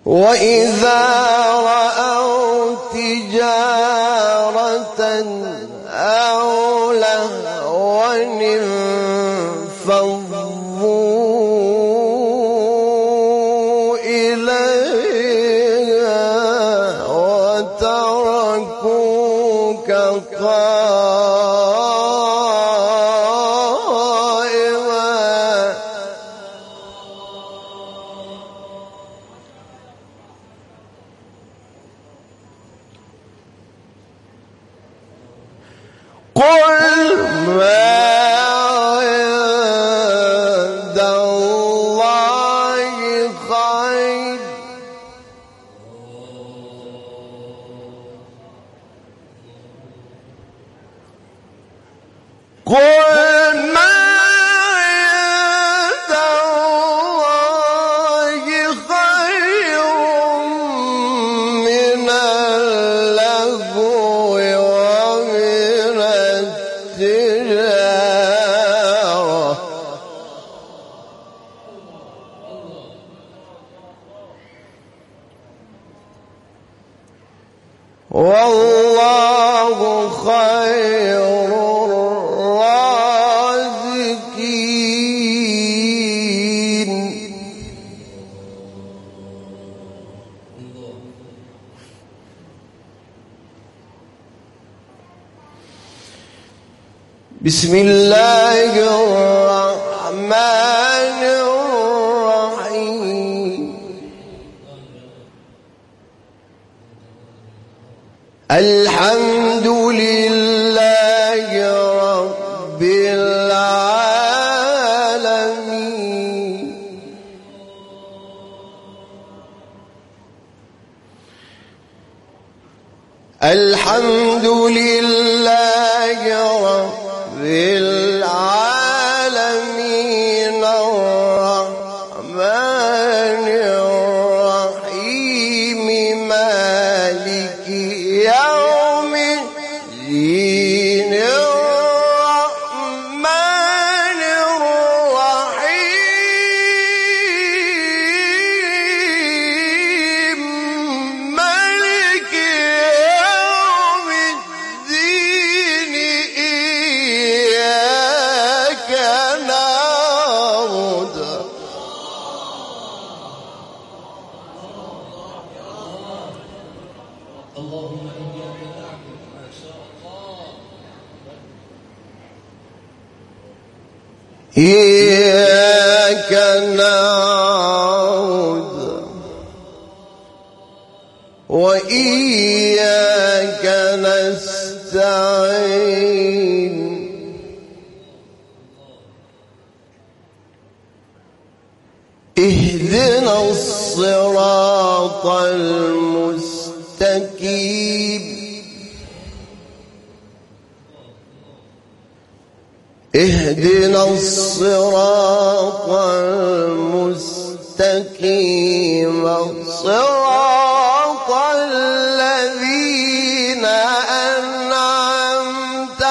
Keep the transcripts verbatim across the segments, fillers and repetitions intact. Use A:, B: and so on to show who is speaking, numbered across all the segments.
A: وإذا رأوا تجارة أو لهوا انفضوا إليها وتركوك قائما. قل ما عند الله خير قل ما عند الله خير من اللهو ومن التجارة والله خير الرازقين. بسم الله الرحمن الرحيم. الحمد لله رب العالمين. الحمد لله رب العالمين الرحمن الرحيم مالك يوم الدين الرحمن الرحيم مالك يوم الدين إياك نعبد
B: اللهم إياك نعبد ما شاء الله
A: إياك نعبد وإياك نستعين اهدنا الصراط المستقيم اهدنا الصراط المستقيم صراط الذين أنعمت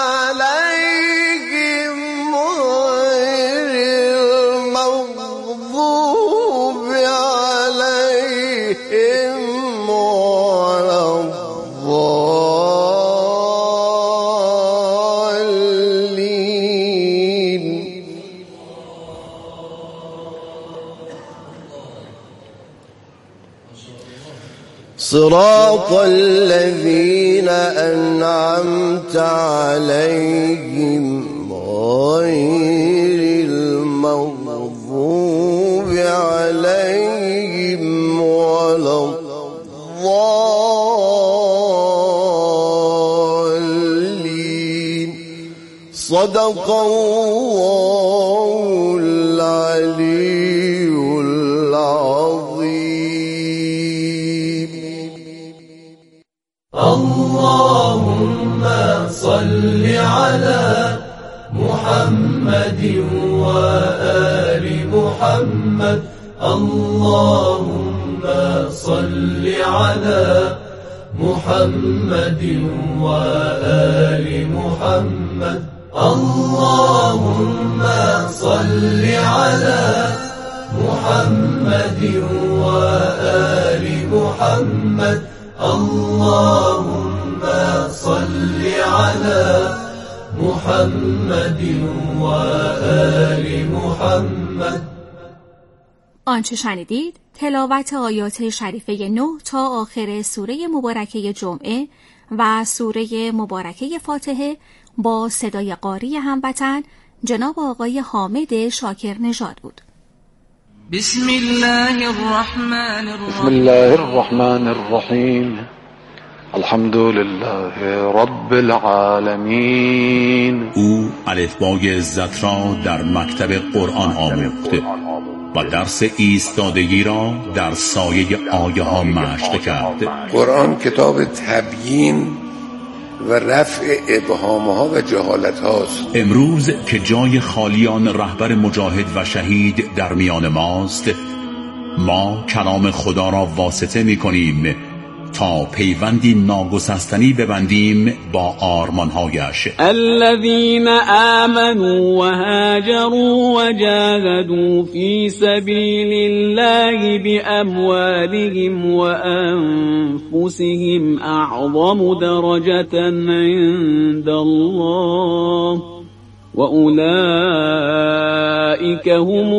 A: عليهم غير المغضوب عليهم ولا الضالين. صراط الذين أنعمت عليهم غير المغضوب عليهم ولا الضالين. صدق الله العلي العظيم.
B: اللهم صل على محمد وآل محمد. اللهم صل على محمد وآل محمد. اللهم صل على محمد وآل محمد اللهم صل على محمد وآل محمد.
C: آنچه شنیدید تلاوت آیات شریفه نه تا آخر سوره مبارکه جمعه و سوره مبارکه فاتحه با صدای قاری هموطن جناب آقای حامد شاکر نژاد بود.
D: بسم الله الرحمن الرحیم
E: بسم الله الرحمن الرحیم الحمد لله رب العالمین.
F: او الفبای عزت را در مکتب قرآن آموخت و درس ایستادگی را در سایه آیه ها مشق کرد.
G: قرآن کتاب تبیین و رفع ابهام ها و جهالت هاست.
F: امروز که جای خالیان رهبر مجاهد و شهید در میان ماست، ما کلام خدا را واسطه می کنیم تا پیوندی ناگسستنی ببندیم با آرمانهایش.
H: الذين آمنوا وهاجروا وجاهدوا في سبيل الله بأموالهم وأنفسهم أعظم درجة عند الله وأولئك هم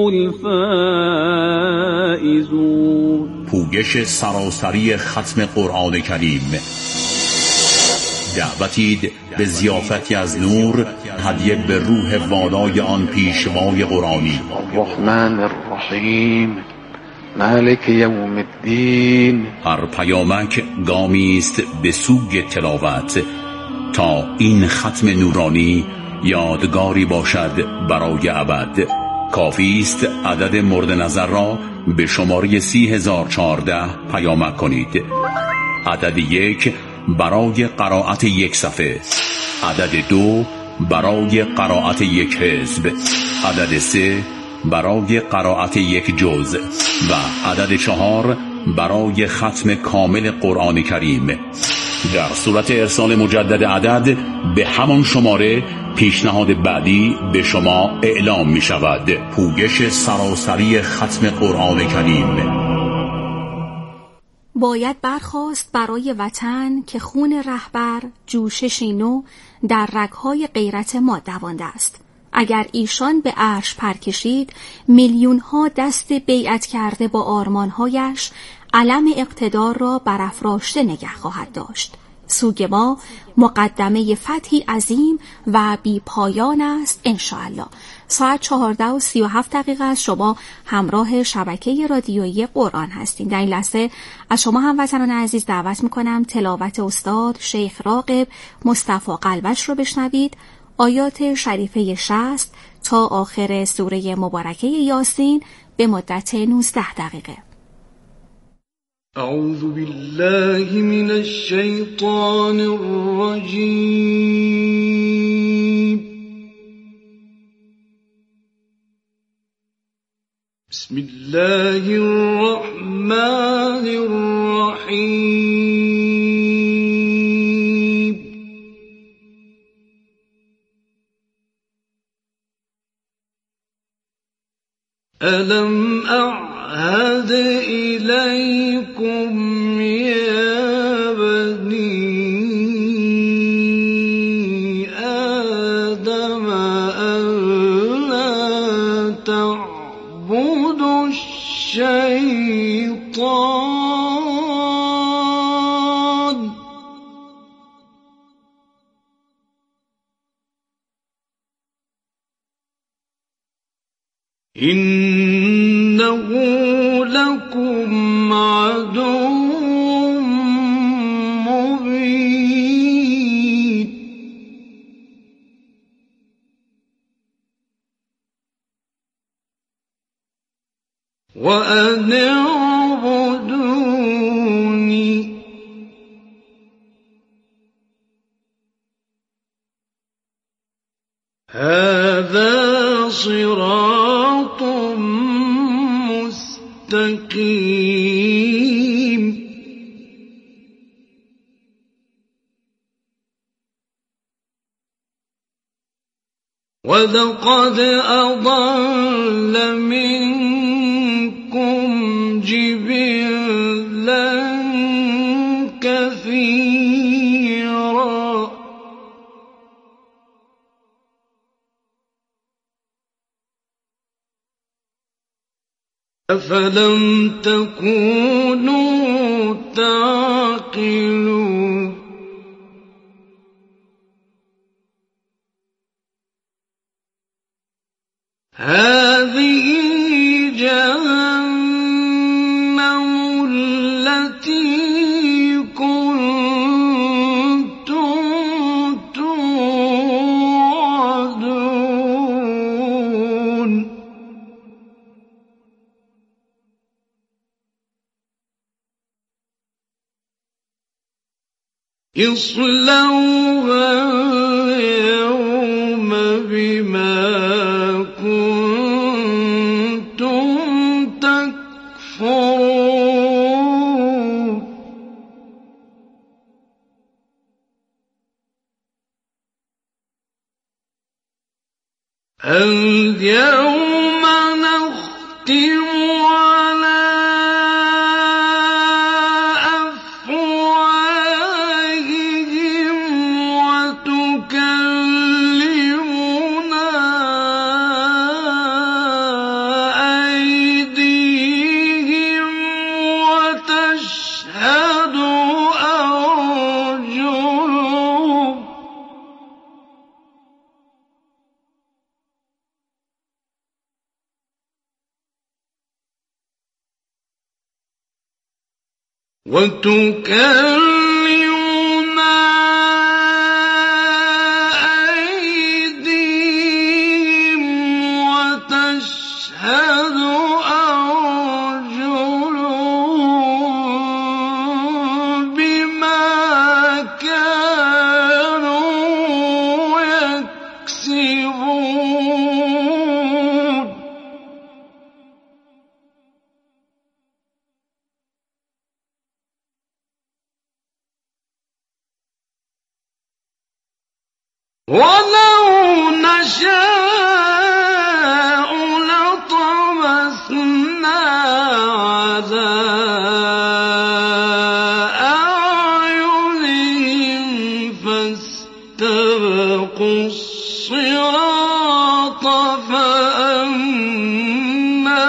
H: الفائزون.
F: پوگش سراسری ختم قرآن کریم، دعوتید به ضیافتی از نور، هدیه به روح والای آن پیشوای قرآنی.
E: الرحمن الرحیم مالک یوم الدین.
F: هر پیامک گامی است به سوی تلاوت تا این ختم نورانی یادگاری باشد برای ابد. کافی است عدد مورد نظر را به شماره سی هزار و چهارده پیامک کنید. عدد یک برای قرائت یک صفحه، عدد دو برای قرائت یک حزب، عدد سه برای قرائت یک جزء و عدد چهار برای ختم کامل قرآن کریم. در صورت ارسال مجدد عدد به همان شماره، پیشنهاد بعدی به شما اعلام می شود. پوگش سراسری ختم قرآن کریم.
C: باید برخاست برای وطن که خون رهبر جوششی نو در رگ‌های غیرت ما دوانده است. اگر ایشان به عرش پر کشید، میلیون ها دست بیعت کرده با آرمانهایش علم اقتدار را برافراشته نگه خواهد داشت. سوگ ما مقدمه فتحی عظیم و بی پایان است انشاءالله. ساعت چهارده و سی و هفت دقیقه است. شما همراه شبکه رادیویی قرآن هستید. در این لحظه از شما هموطنان عزیز دعوت میکنم تلاوت استاد شیخ راغب مصطفی قلبش رو بشنوید. آیات شریفه شصت تا آخر سوره مبارکه یاسین به مدت نوزده دقیقه.
I: اعوذ بالله من الشیطان الرجیم. بسم الله الرحمن الرحیم. ألم أعهد إليكم يا بني آدم ألا تعبدوا الشيطان إنه لكم عدو مبين. وأن اعبدوني هذا صراط مستقيم. ولقد أضل منكم أفلم تكونوا تعقلون هذه جهنم التي كنتم توعدون اصلوها اليوم بما كنتم تكفرون اليوم نختم على أفواههم وتكلمنا أيديهم وتشهد أرجلهم وتكلمنا أيديهم وتشهد أرجلهم بما كانوا يكسبون ولو نشاء لطمسنا على أعينهم فاستبقوا الصراط فأنى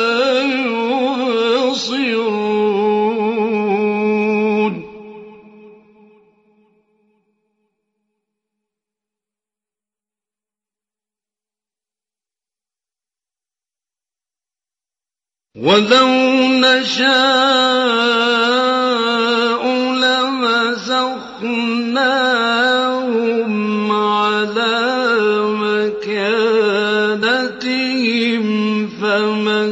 I: يبصرون ولو نشاء لمسخناهم على مكانتهم فما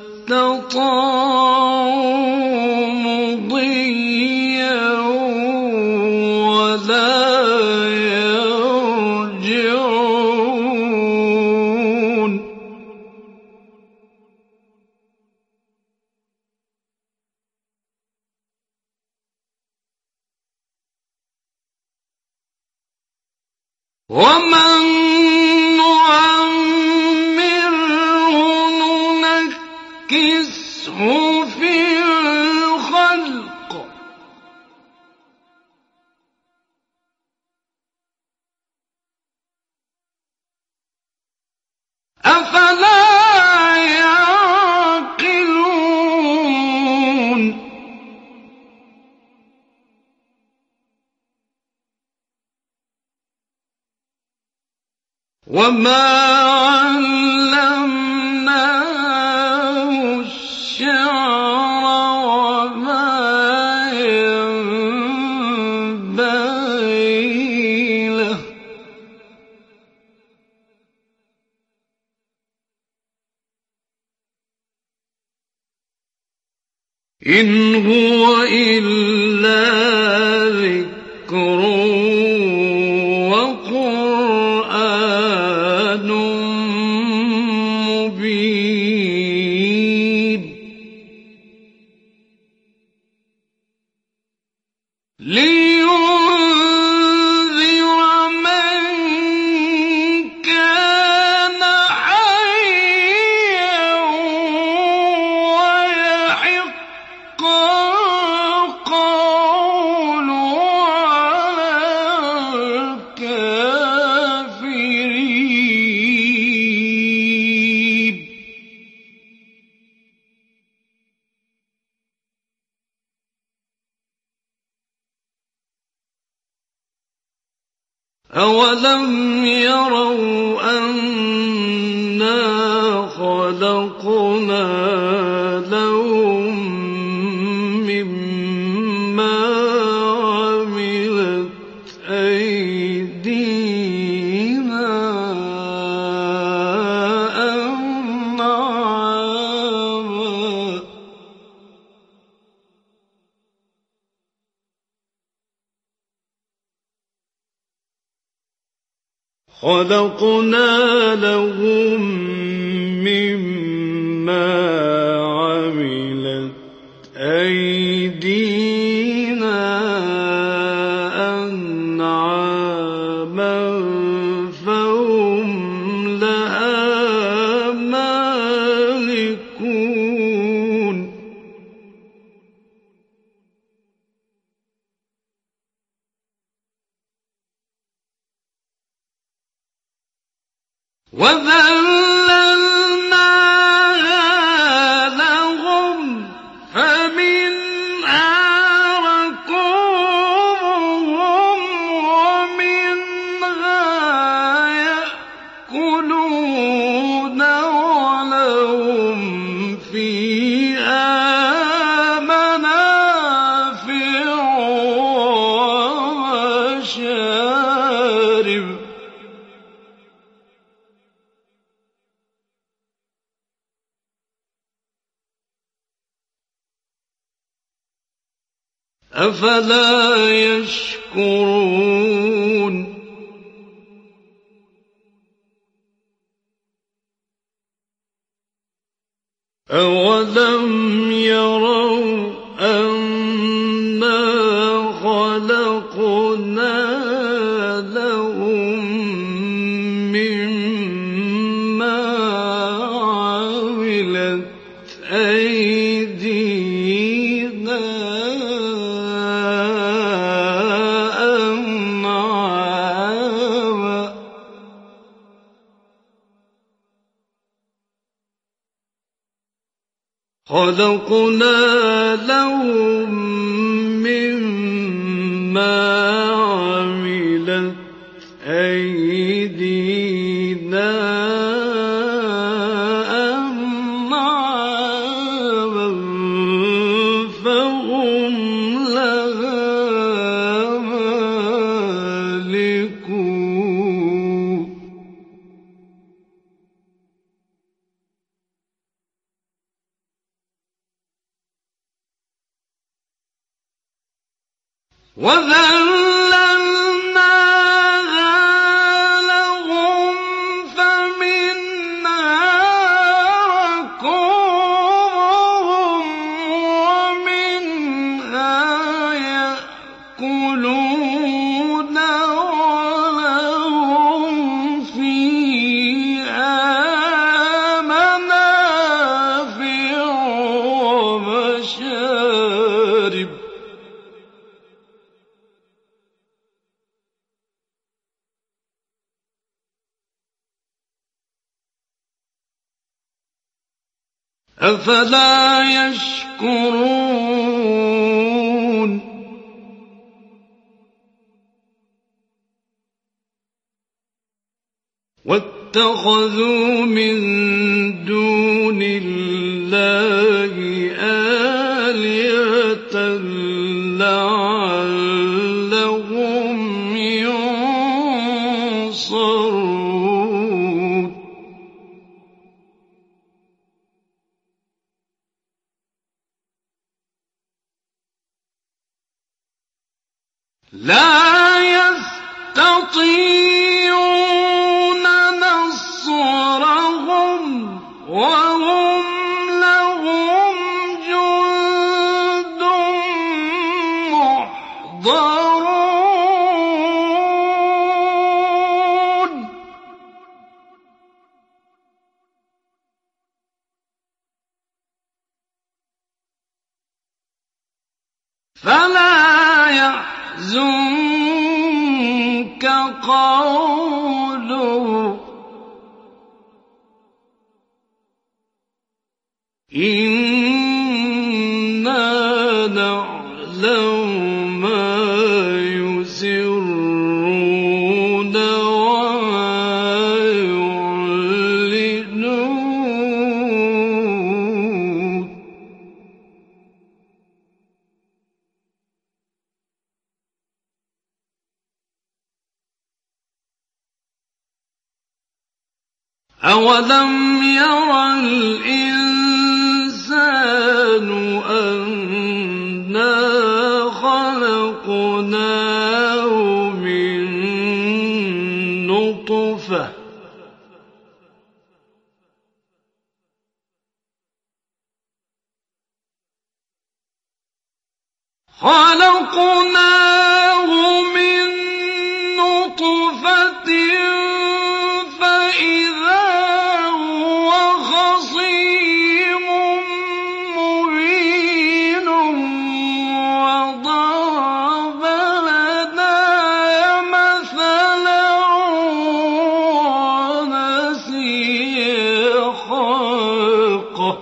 I: استطاعوا مضيا ولا يرجعون ومن نعمره ننكسه في الخلق أفلا يعقلون وما علمناه الشعر وما ينبغي له إن هو إلا ذكر وقرآن مبين لينذر من كان حيا ويحق القول على أولم يروا أنا خلقنا لهم مما عملت أيدينا أنعاما خلقنا لهم مما عملت أيدينا أنعاما فهم لها مالكون وذللناها لهم فمنها ركوبهم ومنها يأكلون ولهم فيها منافع ومشارب أفلا يشكرون أولم يروا أنا خلقنا لهم مما عملت أيدينا أنعاما خلقنا لهم مما عملت أيدينا أنعاما فهم لها مالكون وذللناها لهم فمنها ركوبهم ومنها يأكلون ولهم فيها منافع ومشارب أفلا يشكرون واتخذوا من دون الله آلهة لعلهم ينصرون لا يستطيعون نصرهم وهم لهم جند محضرون فلا يحزنك قولهم إنا نعلم ما يسرون الجنود أولم ير الإنسان أنا خلقناه من نطفة خلقناه من نطفة فإذا هو خصيم مبين وضرب لنا مثلا ونسي خلقه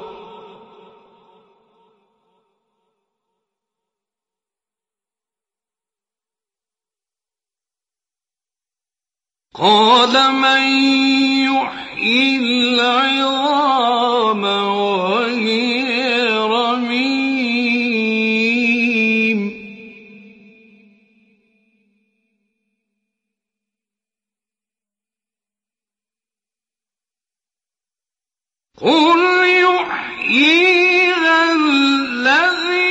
I: قال من يحيي العظام وهي رميم قل يحييها الذي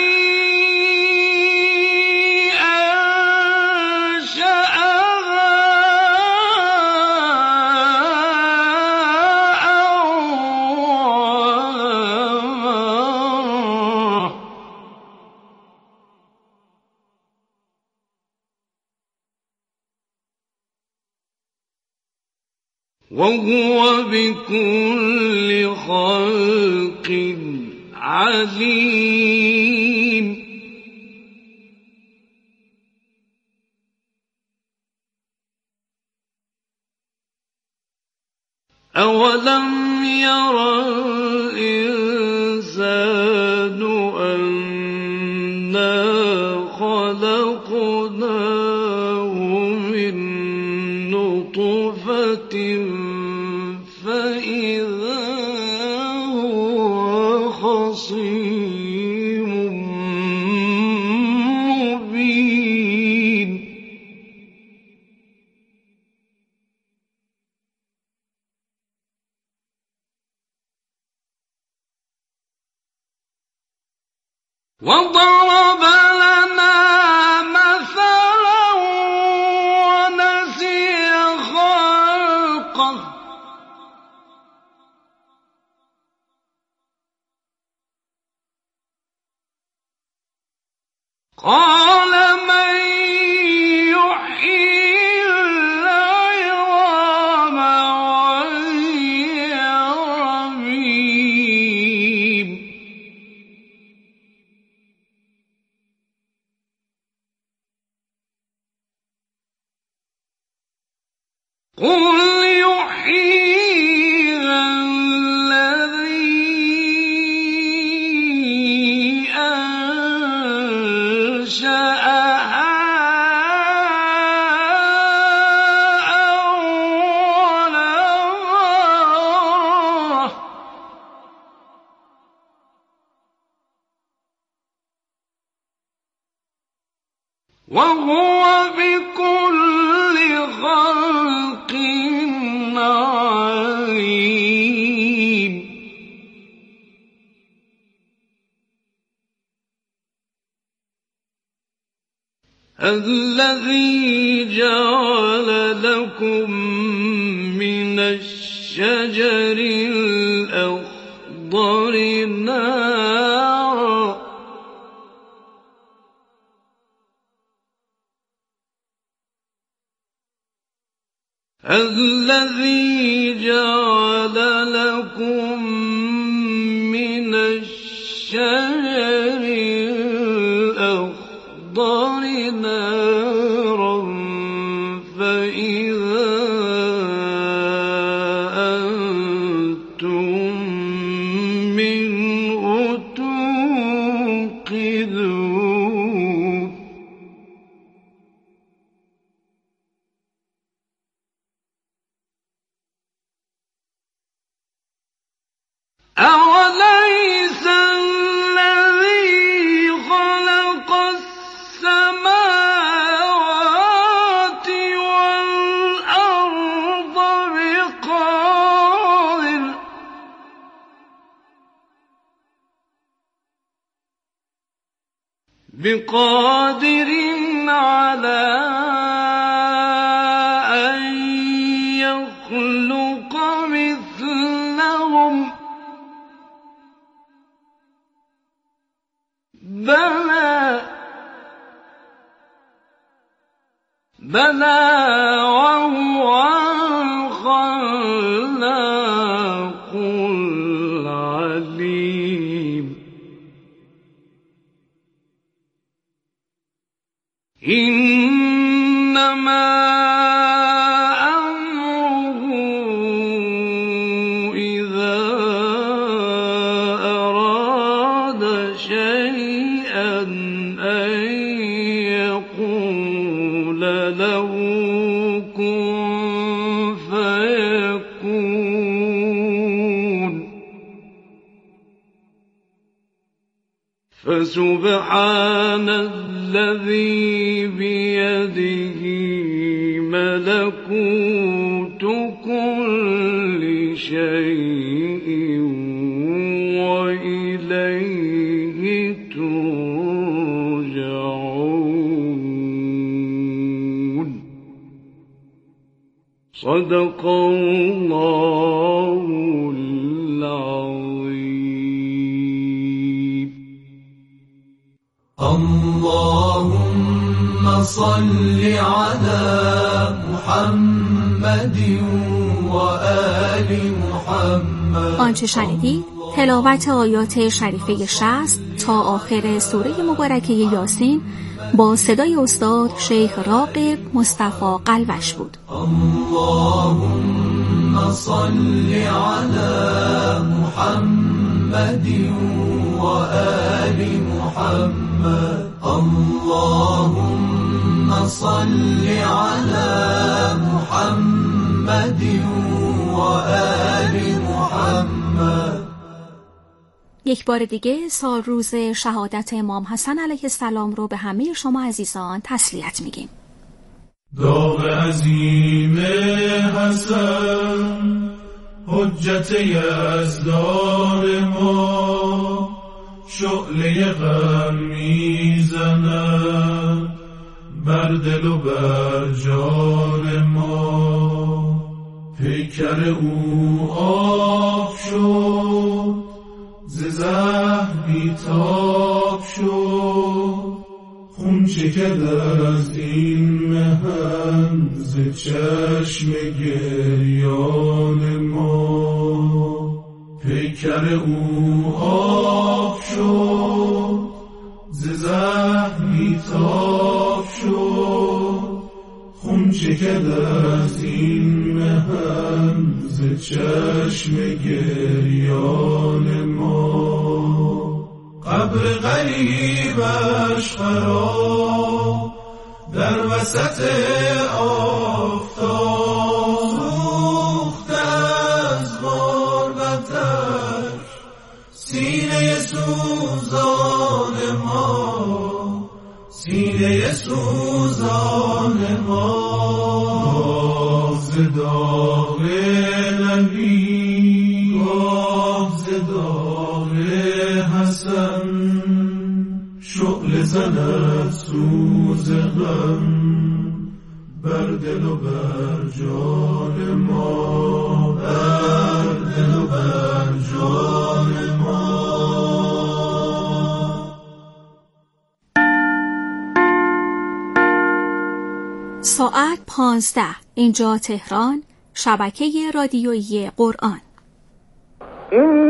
I: وهو بكل خلق عليم أولم ير الإنسان أنا خلقناه من نطفة فإذا هو خصيم مبين وضرب لنا مثلا ونسي خلقه قال من يحيي العظام وهي رميم قل يحييها الذي أنشأها أول مرة وهو بكل خلق عليم الذي جعل لكم من الشجر الأخضر نارا الذي جعل لكم من الشجر الأخضر نارا فإذا أنتم منه توقدون أوليس الذي خلق السماوات والأرض بقادر بقادر على أن يخلق مثلهم بلى بلى وهو الخلاق العليم إنما أمره إذا أراد شيئا أن يقول له كن فيكون فسبحان الذي بيده ملكوت كل شيء وإليه ترجعون. صدق الله العظيم.
J: اللهم صل على محمد و آل محمد.
C: آنچه شنیدید تلاوت آیات شریفه شصت تا آخر سوره مبارکه یاسین با صدای استاد شیخ راغب مصطفی قلوش بود.
J: اللهم صل على محمد و آل محمد. اللهم صل على محمد و آل محمد.
C: یک بار دیگه سال روز شهادت امام حسن علیه السلام رو به همه شما عزیزان تسلیت میگیم.
K: داغ عظیم حسن حجت یزدان ما، شعله غم میزند بر دل و بر جان ما. پیکر او آب شد ز زهر بیتاب شد، خون چکد از این مهن ز چشم گریان ما. پیکر او آب شد ز زهر بیتاب شد، خون چکد از این مهن ز چشم گریان ما. قبر غریبش خراب در وسط آفتاب، سوخته از غربتش سینه سوزان ما، سینه سوزان ما. ز داغ نبی گاه ز داغ حسن، شعله زند سوز غم بر دل و بر جان ما، بر دل و بر جان ما.
C: ساعت پانزده، اینجا تهران، شبکه رادیویی قرآن.